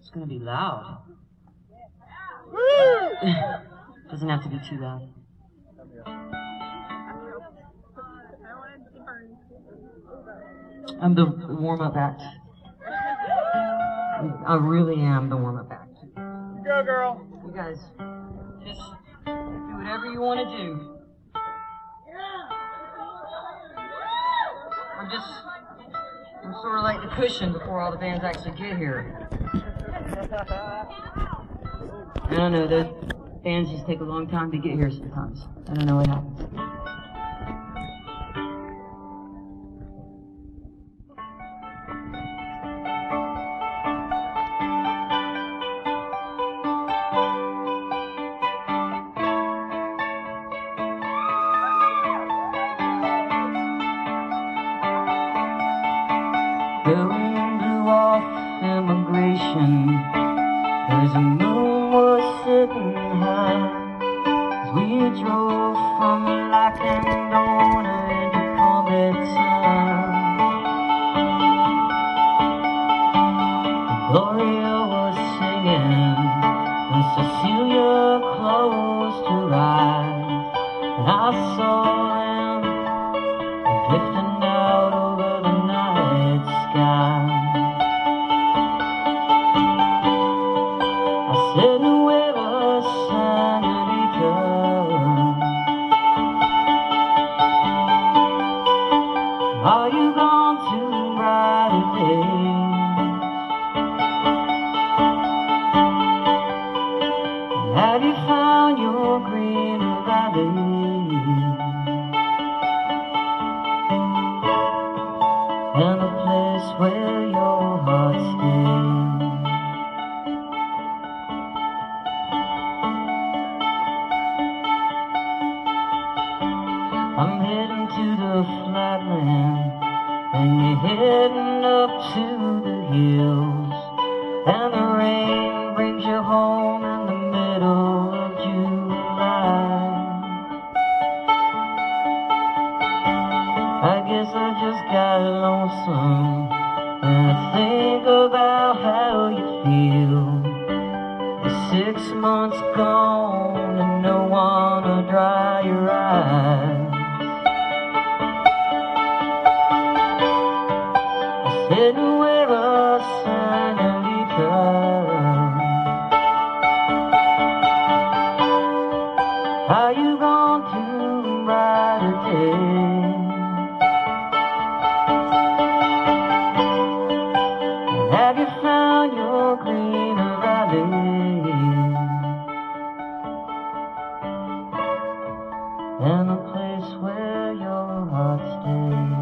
It's gonna be loud. Doesn't have to be too loud. I'm the warm-up act. I really am the warm-up act. You go, girl. You guys, just do whatever you want to do. I'm sort of like the cushion before all the bands actually get here. I don't know, those bands just take a long time to get here sometimes. I don't know what happens. The wind blew off immigration, 'cause the moon was sitting high, as we drove from Lacandona into Comet Town. Gloria was singing, and Cecilia closed her eyes, and I saw them drifting out over the night sky. I said, Nueva Senorita, are you gone to brighter days? Have you found your green valley? And the place where your heart stays. I'm heading to the flatland, and you're heading up to the hills, and the rain brings you home in the middle of July. I guess I just got lonesome, and I think about how you feel. The 6 months gone and no one to dry your eyes. I said, Nueva Senorita, are you gone to brighter days? Have you found your greener valley? And the place where your heart stays?